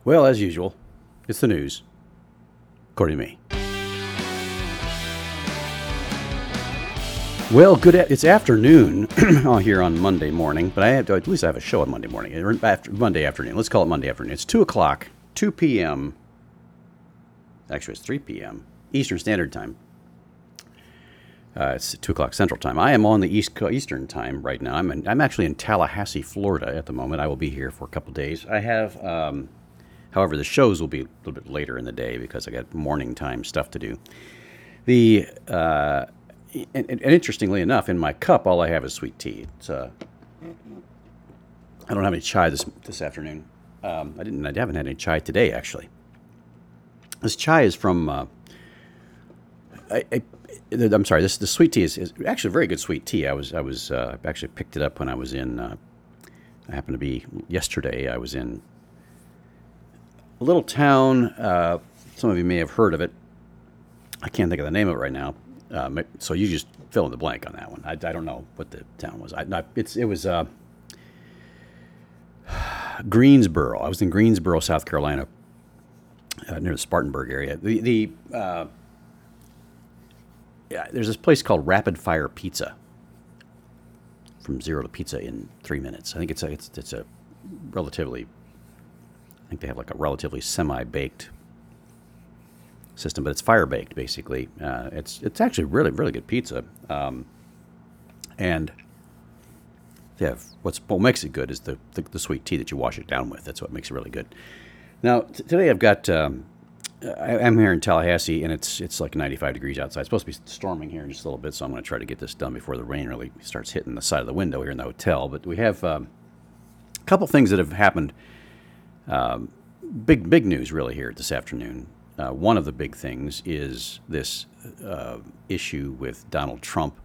Well, as usual, it's the news, according to me. Well, it's afternoon here on Monday morning, but at least I have a show on Monday morning, or Monday afternoon. Let's call it Monday afternoon. It's 2 o'clock, 2 p.m. Actually, it's 3 p.m. Eastern Standard Time. It's 2 o'clock Central Time. I am on the Eastern Time right now. I'm actually in Tallahassee, Florida at the moment. I will be here for a couple days. I have, however, the shows will be a little bit later in the day because I got morning time stuff to do. And interestingly enough, in my cup, all I have is sweet tea. I don't have any chai this afternoon. I haven't had any chai today, actually. This chai is from. I'm sorry. The sweet tea is actually very good sweet tea. I actually picked it up when I was in. I happened to be yesterday. I was in a little town. Some of you may have heard of it. I can't think of the name of it right now. So you just fill in the blank on that one. I don't know what the town was. It was Greensboro. I was in Greensboro, South Carolina, near the Spartanburg area. There's this place called Rapid Fire Pizza. From zero to pizza in 3 minutes. I think it's a relatively. I think they have like a relatively semi-baked system, but it's fire baked basically. It's actually really really good pizza, and they have what makes it good is the sweet tea that you wash it down with. That's what makes it really good. Now today I've got I'm here in Tallahassee and it's like 95 degrees outside. It's supposed to be storming here in just a little bit, so I'm going to try to get this done before the rain really starts hitting the side of the window here in the hotel. But we have a couple things that have happened. Big news really here this afternoon. One of the big things is this issue with Donald Trump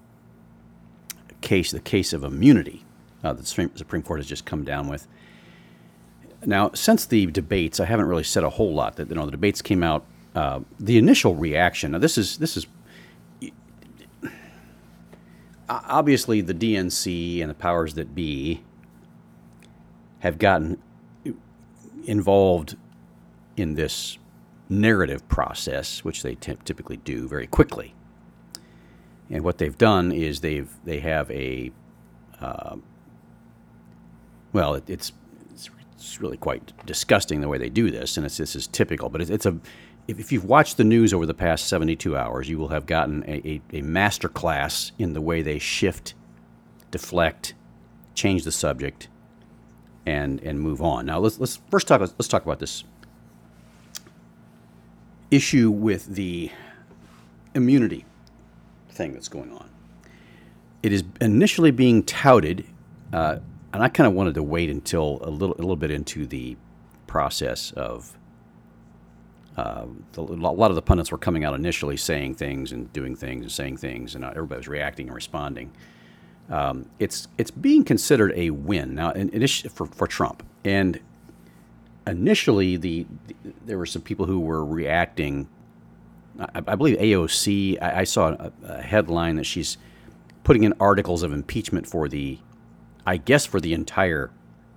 the case of immunity that the Supreme Court has just come down with. Now, since the debates, I haven't really said a whole lot. The debates came out. The initial reaction. Now, this is obviously the DNC and the powers that be have gotten involved in this narrative process, which they typically do very quickly. And what they've done is they have a it's really quite disgusting the way they do this, and this is typical. But if you've watched the news over the past 72 hours, you will have gotten a master class in the way they shift, deflect, change the subject, and move on. Now let's first talk about this issue with the immunity thing that's going on. It is initially being touted, and I kind of wanted to wait until a little bit into the process of a lot of the pundits were coming out initially saying things and doing things and saying things, and everybody was reacting and responding. It's being considered a win now for Trump, and initially there were some people who were reacting. I believe AOC. I saw a headline that she's putting in articles of impeachment for the entire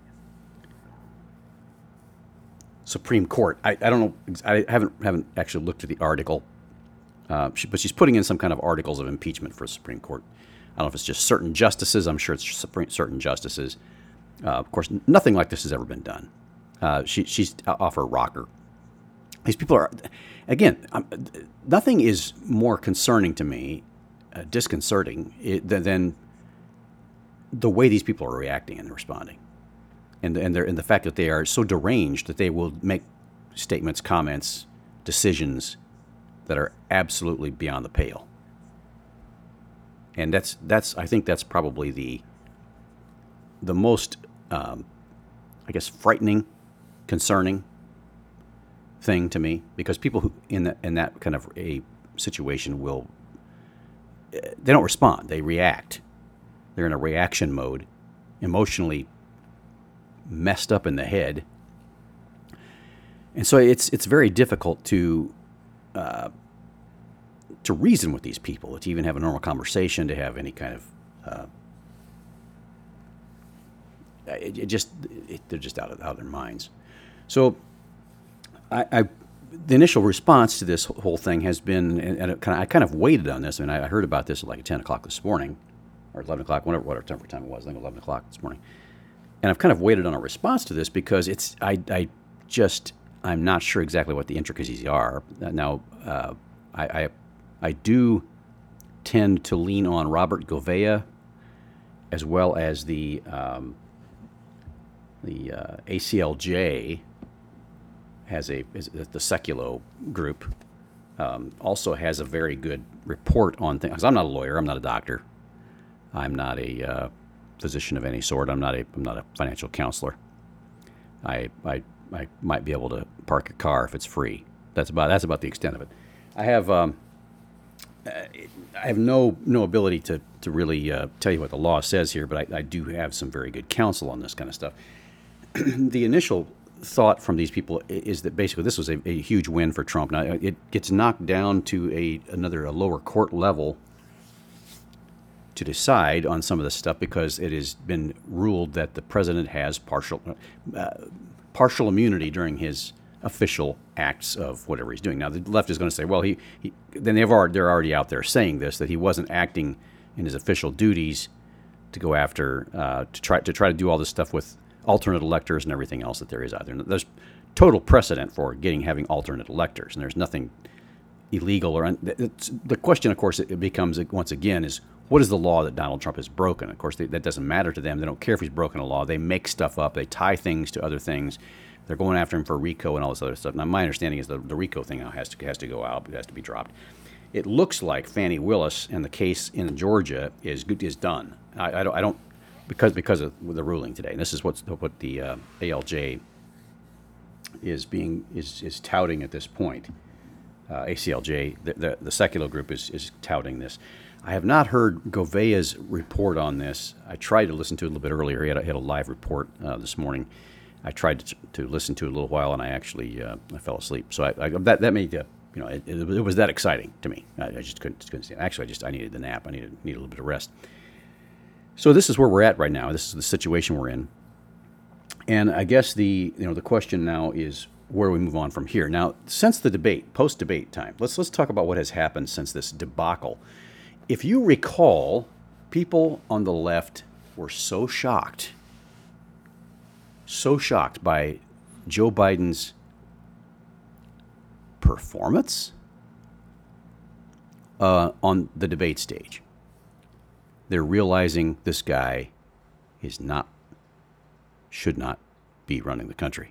Supreme Court. I don't know. I haven't actually looked at the article, but she's putting in some kind of articles of impeachment for the Supreme Court. I don't know if it's just certain justices. I'm sure it's certain justices. Of course, nothing like this has ever been done. She's off her rocker. These people are, again, nothing is more concerning to me, disconcerting, than the way these people are reacting and responding, and the fact that they are so deranged that they will make statements, comments, decisions that are absolutely beyond the pale. And I think that's probably the most, frightening, concerning thing to me, because people who in that kind of a situation they don't respond, they react. They're in a reaction mode, emotionally messed up in the head, and so it's very difficult to reason with these people, to even have a normal conversation, to have any kind of they're just out of their minds. So I the initial response to this whole thing has been, and I kind of waited on this. I mean, I heard about this at like 10 o'clock this morning, or 11 o'clock, whatever time it was. I think 11 o'clock this morning. And I've kind of waited on a response to this because I'm not sure exactly what the intricacies are. Now, I do tend to lean on Robert Gouveia as well as the ACLJ is the Seculo group also has a very good report on things. 'Cause I'm not a lawyer. I'm not a doctor. I'm not a physician of any sort. I'm not a financial counselor. I might be able to park a car if it's free. That's about the extent of it. I have no ability to really tell you what the law says here, but I do have some very good counsel on this kind of stuff. The initial thought from these people is that basically this was a huge win for Trump. Now it gets knocked down to a lower court level to decide on some of this stuff because it has been ruled that the president has partial immunity during his official acts of whatever he's doing. Now the left is going to say, well, they're already out there saying this, that he wasn't acting in his official duties to go after to try to do all this stuff with alternate electors and everything else that there is out there. There's total precedent for having alternate electors, and there's nothing illegal the question, of course, it becomes once again is what is the law that Donald Trump has broken? Of course, that doesn't matter to them. They don't care if he's broken a law. They make stuff up. They tie things to other things. They're going after him for RICO and all this other stuff. Now, my understanding is the RICO thing now has to go out. It has to be dropped. It looks like Fani Willis and the case in Georgia is done. I don't because of the ruling today. And this is what the ALJ is touting at this point. ACLJ, the Secular group is touting this. I have not heard Gouveia's report on this. I tried to listen to it a little bit earlier. He had a live report this morning. I tried to listen to it a little while, and I actually I fell asleep. So that made it was that exciting to me. I just couldn't stand it. Actually, I needed the nap. I needed a little bit of rest. So this is where we're at right now. This is the situation we're in. And I guess the question now is where we move on from here. Now, since the debate, post-debate time, let's talk about what has happened since this debacle. If you recall, people on the left were so shocked by Joe Biden's performance on the debate stage. They're realizing this guy should not be running the country.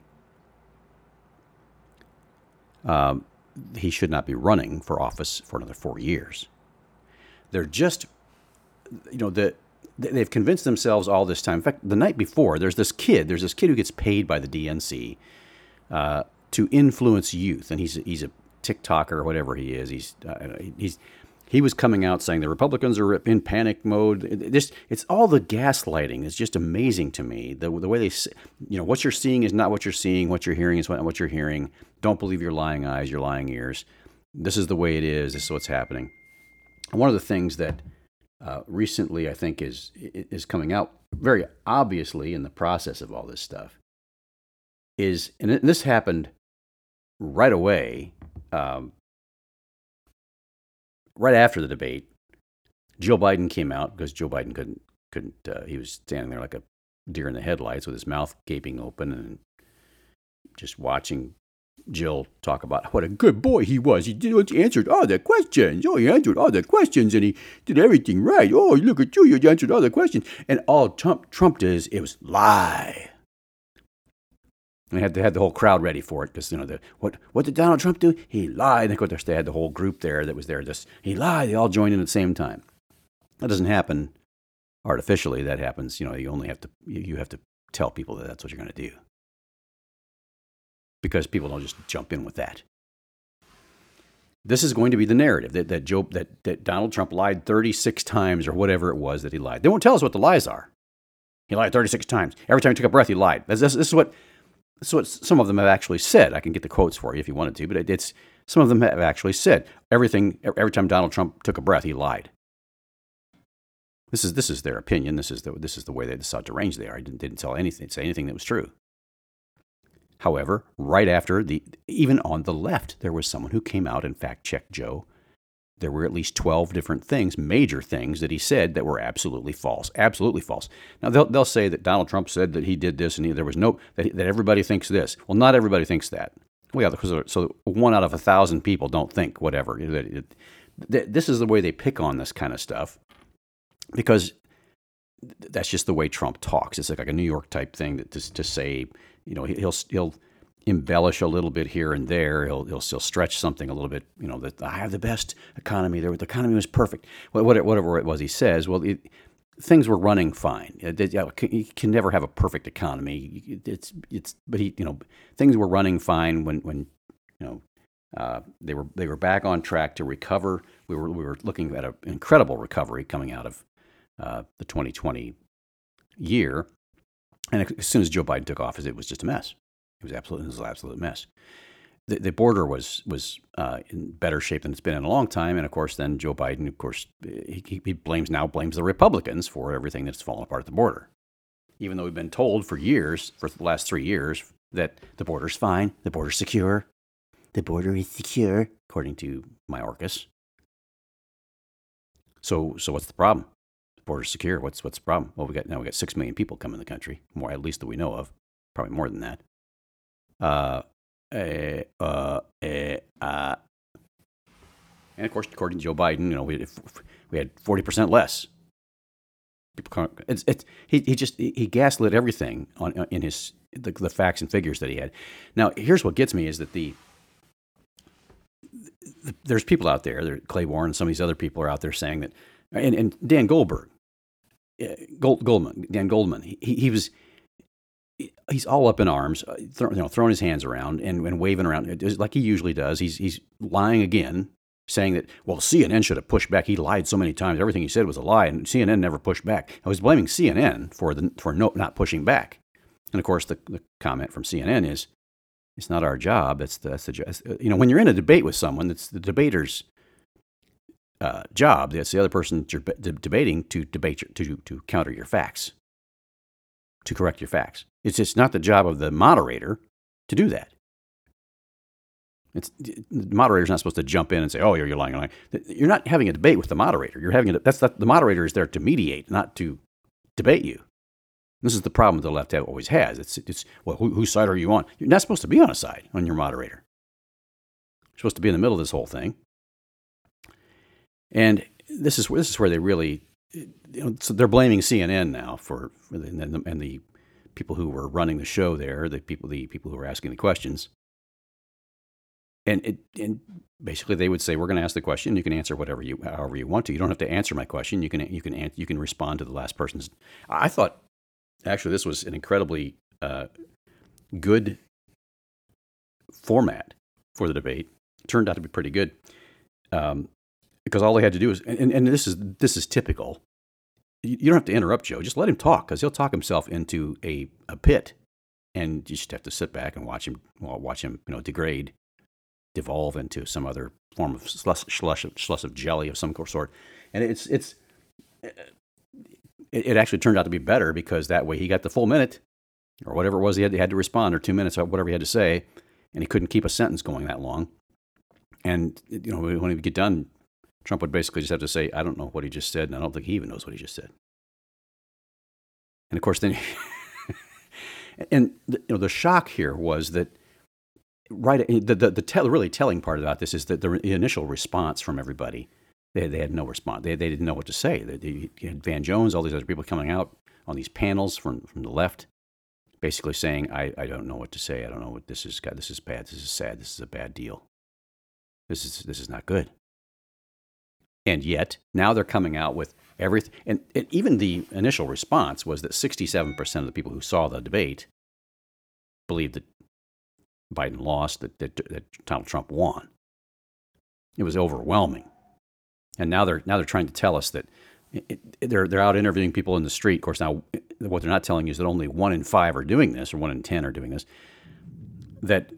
He should not be running for office for another 4 years. They're just, they've convinced themselves all this time. In fact, the night before, there's this kid who gets paid by the DNC to influence youth, and he's a TikToker or whatever he is. He was coming out saying the Republicans are in panic mode. It's all the gaslighting. It's just amazing to me the way they say, what you're seeing is not what you're seeing. What you're hearing is not what you're hearing. Don't believe your lying eyes, your lying ears. This is the way it is. This is what's happening. And one of the things that recently I think is coming out very obviously in the process of all this stuff is, and this happened right away. Right after the debate, Joe Biden came out because Joe Biden couldn't. He was standing there like a deer in the headlights with his mouth gaping open and just watching Jill talk about what a good boy he was. He answered all the questions. Oh, he answered all the questions and he did everything right. Oh, look at you. You answered all the questions. And all Trump did, it was lie. And they had the whole crowd ready for it because, what did Donald Trump do? He lied. And of course, they had the whole group there that was there. He lied. They all joined in at the same time. That doesn't happen artificially. That happens, you only have to tell people that that's what you're going to do. Because people don't just jump in with that. This is going to be the narrative that Donald Trump lied 36 times or whatever it was that he lied. They won't tell us what the lies are. He lied 36 times. Every time he took a breath, he lied. This is what some of them have actually said. I can get the quotes for you if you wanted to, but some of them have actually said every time Donald Trump took a breath, he lied. This is their opinion. This is the way they decide to range they are. He didn't say anything that was true. However, right after even on the left, there was someone who came out and fact checked Joe. There were at least 12 different things, major things that he said that were absolutely false. Absolutely false. Now, they'll say that Donald Trump said that he did this and there was that everybody thinks this. Well, not everybody thinks that. Well, yeah, so 1 out of 1,000 people don't think whatever. This is the way they pick on this kind of stuff because that's just the way Trump talks. It's like a New York type thing that to say, he'll embellish a little bit here and there. He'll still stretch something a little bit. That I have the best economy. The economy was perfect. Whatever it was he says. Well, things were running fine. You can never have a perfect economy. But things were running fine when they were back on track to recover. We were looking at an incredible recovery coming out of the 2020 year. And as soon as Joe Biden took office, it was just a mess. It was an absolute mess. The border was in better shape than it's been in a long time, and of course, then Joe Biden, of course, he blames the Republicans for everything that's fallen apart at the border. Even though we've been told for years, for the last 3 years, that the border's fine, the border's secure, the border is secure, according to Mayorkas. So what's the problem? The border's secure. What's the problem? Well, we got 6 million people coming in the country, more at least that we know of, probably more than that. And of course, according to Joe Biden, we had 40% less. He gaslit everything in the facts and figures that he had. Now, here's what gets me is that there's people out there, Clay Warren and some of these other people are out there saying that, and Dan Goldberg, Dan Goldman, he's all up in arms, throwing his hands around and waving around like he usually does. He's lying again, saying that, well, CNN should have pushed back. He lied so many times. Everything he said was a lie, and CNN never pushed back. I was blaming CNN for not pushing back. And of course, the comment from CNN is, it's not our job. That's the when you're in a debate with someone, it's the debater's job. It's the other person you're debating to counter your facts, to correct your facts. It's not the job of the moderator to do that. The moderator's not supposed to jump in and say, "Oh, you're lying." You're not having a debate with the moderator. The moderator is there to mediate, not to debate you. This is the problem the left always has. It's well, whose side are you on? You're not supposed to be on a side on your moderator. You're supposed to be in the middle of this whole thing. And this is where they really, so they're blaming CNN now and the people who were running the show there, the people who were asking the questions. And basically they would say, we're going to ask the question. You can answer however you want to. You don't have to answer my question. You can respond to the last person's. I thought actually this was an incredibly good format for the debate. It turned out to be pretty good because all they had to do is, and this is typical. You don't have to interrupt Joe. Just let him talk because he'll talk himself into a pit, and you just have to sit back and watch him devolve into some other form of slush of jelly of some sort. And it actually turned out to be better because that way he got the full minute or whatever it was he had to respond, or 2 minutes or whatever he had to say, and he couldn't keep a sentence going that long. And when he would get done, Trump would basically just have to say, I don't know what he just said, and I don't think he even knows what he just said. And of course, then, and the shock here was that the really telling part about this is that the initial response from everybody, they had no response. They didn't know what to say. You had Van Jones, all these other people coming out on these panels from the left, basically saying, I don't know what to say. I don't know what this is. God, this is bad. This is sad. This is a bad deal. This is not good. And yet, now they're coming out with everything. And even the initial response was that 67% of the people who saw the debate believed that Biden lost, that Donald Trump won. It was overwhelming. And now they're trying to tell us that they're out interviewing people in the street. Of course, now what they're not telling you is that only 1 in 5 are doing this, or 1 in 10 are doing this. That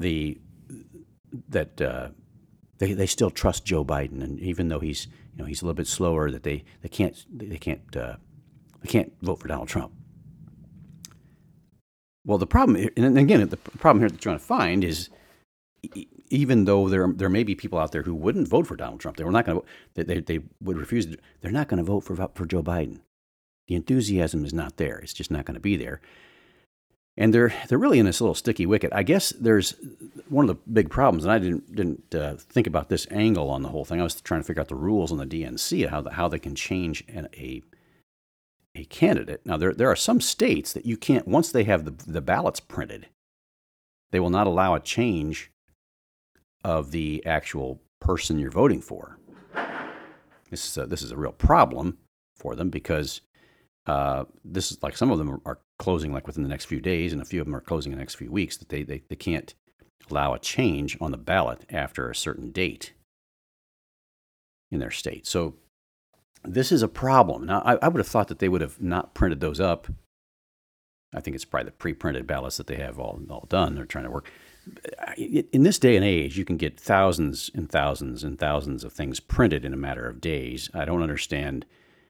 they still trust Joe Biden, and even though he's a little bit slower, that they can't vote for Donald Trump. Well, the problem, and again, the problem here that you're trying to find is, even though there may be people out there who wouldn't vote for Donald Trump, they were not going to, they would refuse. They're not going to vote for Joe Biden. The enthusiasm is not there. It's just not going to be there. And they're really in this little sticky wicket. I guess there's one of the big problems, and I didn't think about this angle on the whole thing. I was trying to figure out the rules on the DNC, how they can change a candidate. Now there are some states that you can't, once they have the ballots printed, they will not allow a change of the actual person you're voting for. This is a real problem for them because this is like some of them are closing like within the next few days, and a few of them are closing in the next few weeks. That they can't allow a change on the ballot after a certain date in their state. So this is a problem. Now, I would have thought that they would have not printed those up. I think it's probably the pre-printed ballots that they have all done. They're trying to work. In this day and age, you can get thousands and thousands and thousands of things printed in a matter of days. I don't understand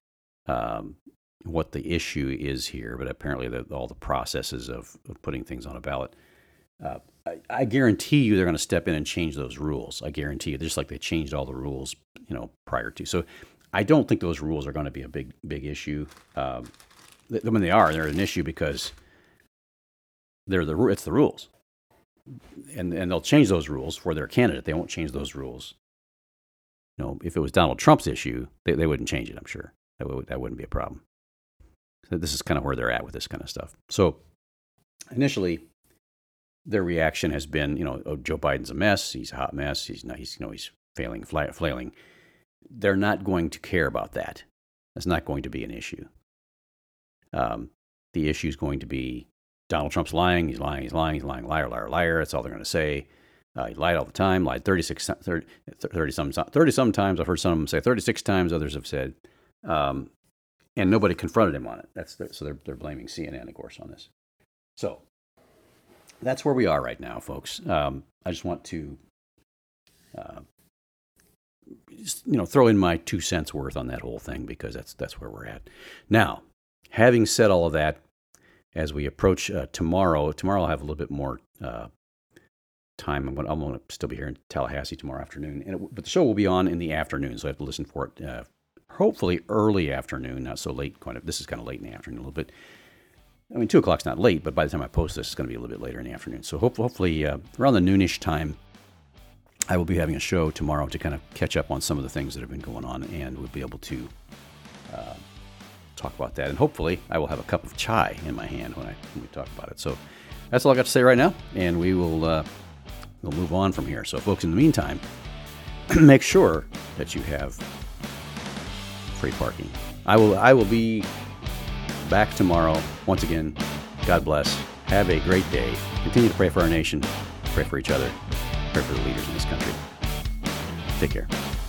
what the issue is here, but apparently all the processes of putting things on a ballot. I guarantee you they're going to step in and change those rules. I guarantee you, just like they changed all the rules, prior to. So I don't think those rules are going to be a big issue. When they're an issue because it's the rules. And they'll change those rules for their candidate. They won't change those rules. If it was Donald Trump's issue, they wouldn't change it, I'm sure. That wouldn't be a problem. So this is kind of where they're at with this kind of stuff. So initially, their reaction has been, Joe Biden's a mess. He's a hot mess. He's failing, flailing. They're not going to care about that. That's not going to be an issue. The issue is going to be Donald Trump's lying. He's lying. Liar, liar, liar. That's all they're going to say. He lied all the time. Lied 30 some times. I've heard some of them say 36 times. Others have said, and nobody confronted him on it. So they're blaming CNN, of course, on this. So that's where we are right now, folks. I just want to, throw in my 2 cents worth on that whole thing because that's where we're at. Now, having said all of that, as we approach tomorrow I'll have a little bit more time. I'm going to still be here in Tallahassee tomorrow afternoon, but the show will be on in the afternoon, so I have to listen for it. Hopefully early afternoon, not so late. This is kind of late in the afternoon a little bit. 2 o'clock's not late, but by the time I post this, it's going to be a little bit later in the afternoon. So hopefully around the noonish time, I will be having a show tomorrow to kind of catch up on some of the things that have been going on, and we'll be able to talk about that. And hopefully, I will have a cup of chai in my hand when we talk about it. So that's all I got to say right now, and we will we'll move on from here. So, folks, in the meantime, make sure that you have free parking. I will be back tomorrow. Once again, God bless. Have a great day. Continue to pray for our nation. Pray for each other. Pray for the leaders in this country. Take care.